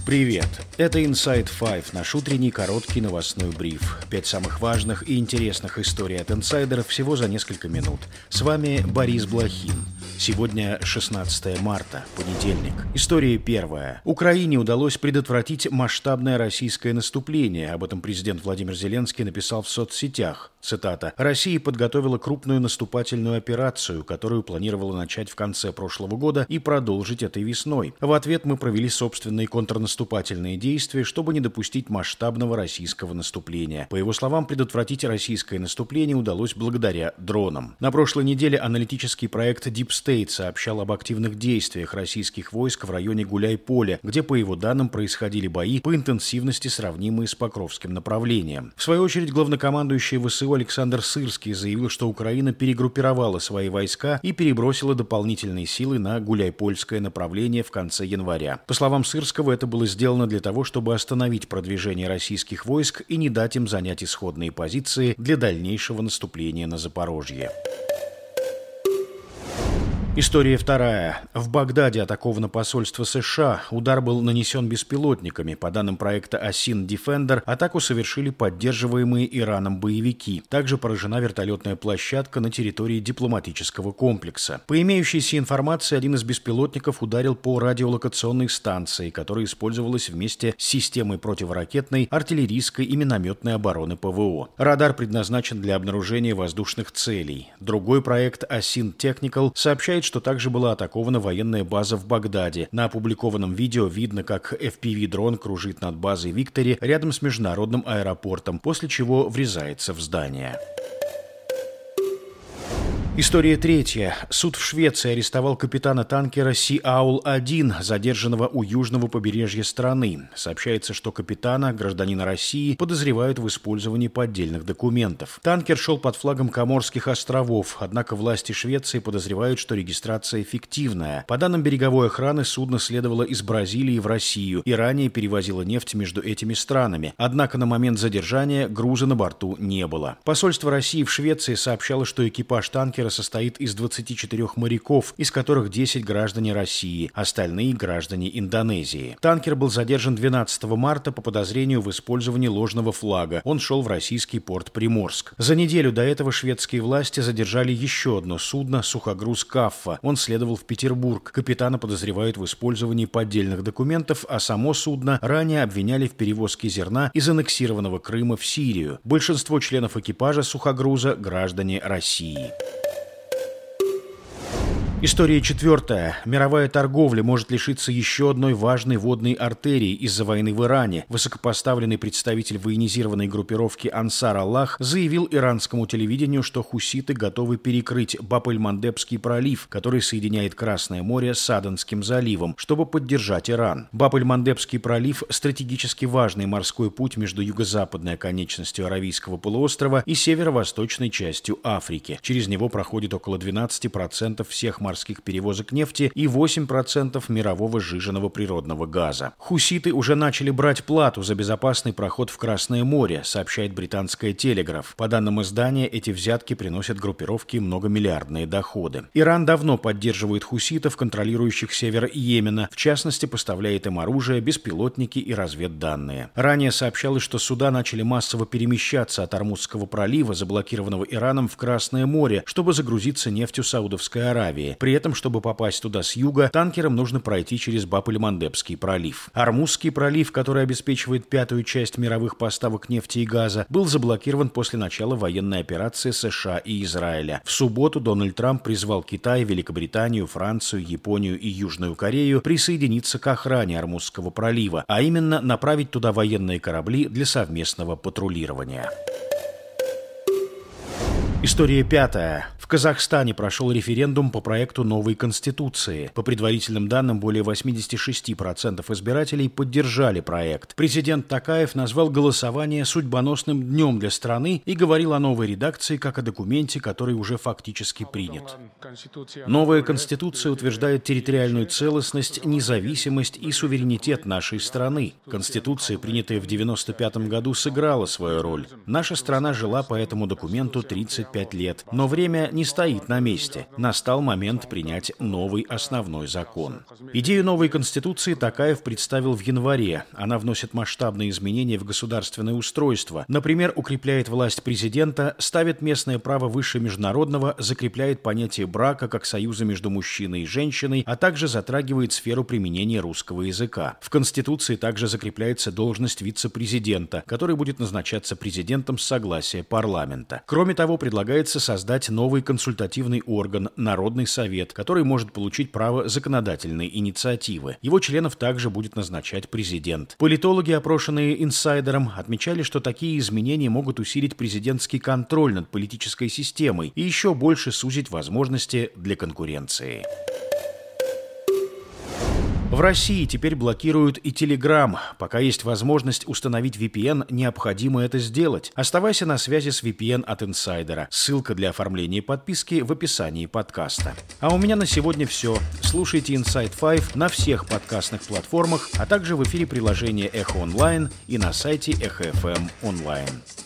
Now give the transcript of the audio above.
Привет! Это Inside Five, наш утренний короткий новостной бриф. 5 самых важных и интересных историй от инсайдеров всего за несколько минут. С вами Борис Блохин. Сегодня 16 марта, понедельник. История первая. Украине удалось предотвратить масштабное российское наступление. Об этом президент Владимир Зеленский написал в соцсетях. Цитата. «Россия подготовила крупную наступательную операцию, которую планировала начать в конце прошлого года и продолжить этой весной. В ответ мы провели собственные контрнаступательные действия, чтобы не допустить масштабного российского наступления». По его словам, предотвратить российское наступление удалось благодаря дронам. На прошлой неделе аналитический проект Deep State сообщал об активных действиях российских войск в районе Гуляй-Поле, где, по его данным, происходили бои по интенсивности, сравнимые с Покровским направлением. В свою очередь, главнокомандующий ВСУ Александр Сырский заявил, что Украина перегруппировала свои войска и перебросила дополнительные силы на Гуляйпольское направление в конце января. По словам Сырского, это было сделано для того, чтобы остановить продвижение российских войск и не дать им занять исходные позиции для дальнейшего наступления на Запорожье. История вторая. В Багдаде атаковано посольство США. Удар был нанесен беспилотниками. По данным проекта Assin Defender, атаку совершили поддерживаемые Ираном боевики. Также поражена вертолетная площадка на территории дипломатического комплекса. По имеющейся информации, один из беспилотников ударил по радиолокационной станции, которая использовалась вместе с системой противоракетной, артиллерийской и минометной обороны ПВО. Радар предназначен для обнаружения воздушных целей. Другой проект Assin Technical сообщает, что также была атакована военная база в Багдаде. На опубликованном видео видно, как FPV-дрон кружит над базой Виктори рядом с международным аэропортом, после чего врезается в здание. История третья. Суд в Швеции арестовал капитана танкера Сиаул-1, задержанного у южного побережья страны. Сообщается, что капитана, гражданина России, подозревают в использовании поддельных документов. Танкер шел под флагом Коморских островов, однако власти Швеции подозревают, что регистрация фиктивная. По данным береговой охраны, судно следовало из Бразилии в Россию и ранее перевозило нефть между этими странами. Однако на момент задержания груза на борту не было. Посольство России в Швеции сообщало, что экипаж танкера состоит из 24 моряков, из которых 10 граждане России, остальные граждане Индонезии. Танкер был задержан 12 марта по подозрению в использовании ложного флага. Он шел в российский порт Приморск. За неделю до этого шведские власти задержали еще одно судно, сухогруз «Каффа». Он следовал в Петербург. Капитана подозревают в использовании поддельных документов, а само судно ранее обвиняли в перевозке зерна из аннексированного Крыма в Сирию. Большинство членов экипажа сухогруза – граждане России. История четвертая. Мировая торговля может лишиться еще одной важной водной артерии из-за войны в Иране. Высокопоставленный представитель военизированной группировки Ансар Аллах заявил иранскому телевидению, что хуситы готовы перекрыть Баб-эль-Мандебский пролив, который соединяет Красное море с Аденским заливом, чтобы поддержать Иран. Баб-эль-Мандебский пролив – стратегически важный морской путь между юго-западной оконечностью Аравийского полуострова и северо-восточной частью Африки. Через него проходит около 12% всех морских перевозок нефти и 8% мирового сжиженного природного газа. Хуситы уже начали брать плату за безопасный проход в Красное море, сообщает британская «Телеграф». По данным издания, эти взятки приносят группировке многомиллиардные доходы. Иран давно поддерживает хуситов, контролирующих север Йемена, в частности, поставляет им оружие, беспилотники и разведданные. Ранее сообщалось, что суда начали массово перемещаться от Ормузского пролива, заблокированного Ираном, в Красное море, чтобы загрузиться нефтью Саудовской Аравии. При этом, чтобы попасть туда с юга, танкерам нужно пройти через Баб-эль-Мандебский пролив. Ормузский пролив, который обеспечивает пятую часть мировых поставок нефти и газа, был заблокирован после начала военной операции США и Израиля. В субботу Дональд Трамп призвал Китай, Великобританию, Францию, Японию и Южную Корею присоединиться к охране Ормузского пролива, а именно направить туда военные корабли для совместного патрулирования. История пятая. В Казахстане прошел референдум по проекту новой Конституции. По предварительным данным, более 86% избирателей поддержали проект. Президент Токаев назвал голосование судьбоносным днем для страны и говорил о новой редакции как о документе, который уже фактически принят. Новая Конституция утверждает территориальную целостность, независимость и суверенитет нашей страны. Конституция, принятая в 1995 году, сыграла свою роль. Наша страна жила по этому документу 33 25 лет. Но время не стоит на месте. Настал момент принять новый основной закон. Идею новой Конституции Токаев представил в январе. Она вносит масштабные изменения в государственное устройство. Например, укрепляет власть президента, ставит местное право выше международного, закрепляет понятие брака как союза между мужчиной и женщиной, а также затрагивает сферу применения русского языка. В Конституции также закрепляется должность вице-президента, который будет назначаться президентом с согласия парламента. Кроме того, предлагается создать новый консультативный орган – Народный совет, который может получить право законодательной инициативы. Его членов также будет назначать президент. Политологи, опрошенные инсайдером, отмечали, что такие изменения могут усилить президентский контроль над политической системой и еще больше сузить возможности для конкуренции. В России теперь блокируют и Telegram. Пока есть возможность установить VPN, необходимо это сделать. Оставайся на связи с VPN от инсайдера. Ссылка для оформления подписки в описании подкаста. А у меня на сегодня все. Слушайте Inside Five на всех подкастных платформах, а также в эфире приложения Эхо Онлайн и на сайте Эхо FM Онлайн.